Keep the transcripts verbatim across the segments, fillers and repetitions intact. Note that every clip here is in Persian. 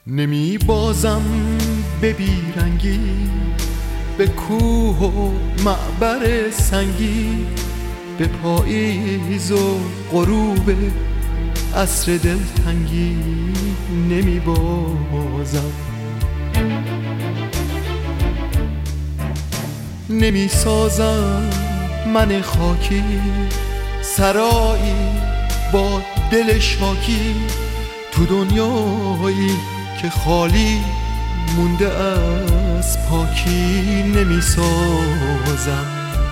نمی بازم به بیرنگی، به کوه و معبر سنگی، به پاییز و غروب عصر دلتنگی نمی بازم. نمی سازم من خاکی سرایی با دل شاکی، تو دنیایی که خالی مونده از پاکی نمی سازم.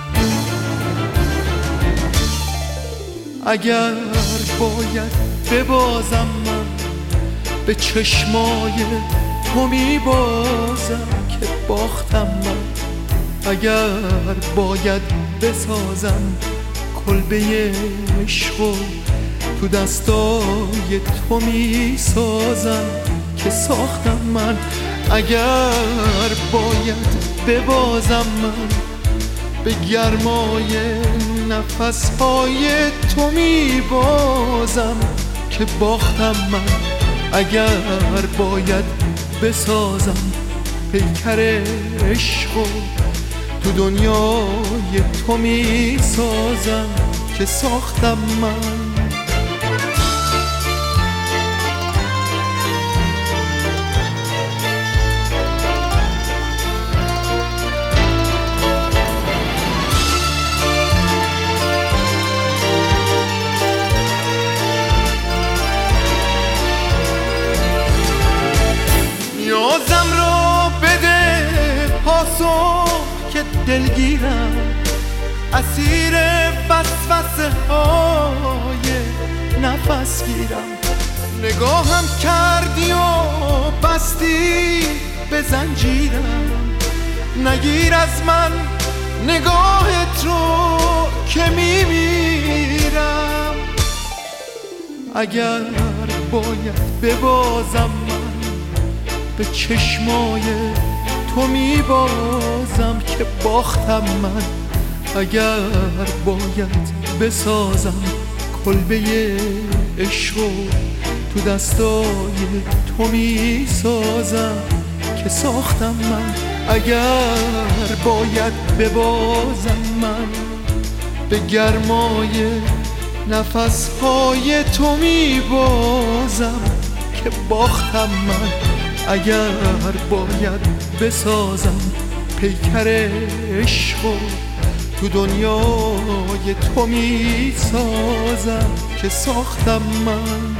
اگر باید ببازم من به چشمای تو می بازم که باختم من. اگر باید بسازم کلبه عشق و تو دستای تو می سازم که ساختم من. اگر باید ببازم من به گرمای نفسهای تو می بازم که باختم من. اگر باید بسازم پیکر عشق و تو دنیای تو می سازم که ساختم من. نیازم رو بده پاسخ که دلگیرم، اسیر وسوسه های نفس گیرم. نگاهم کردی و بستی به زنجیرم، نگیر از من نگاهت رو که میمیرم. اگر باید ببازم من به چشمای تو می بازم که باختم من. اگر باید بسازم کلبه عشق و تو دستای تو می سازم که ساختم من. اگر باید ببازم من به گرمای نفسهای تو می بازم که باختم من. اگر باید بسازم پیکر عشق و تو دنیای تو می سازم که ساختم من.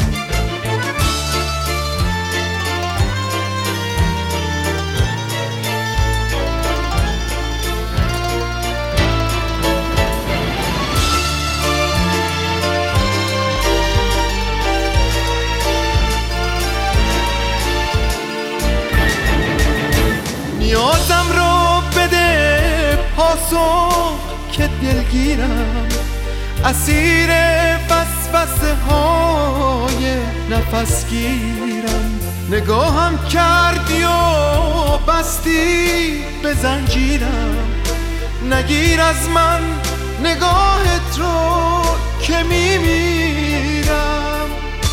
نیازم رو بده پاسخ که دلگیرم، اسیر وسوسه های نفس گیرم. نگاهم کردی و بستی به زنجیرم، نگیر از من نگاهت رو که میمیرم.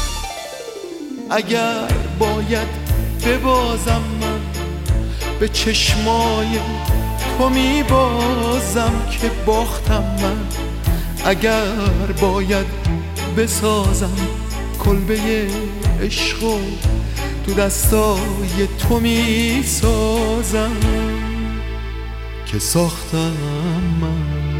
اگر باید ببازم من به چشمای تو می بازم که باختم من. اگر باید بسازم کلبه عشق و تو دستای تو می سازم که ساختم من.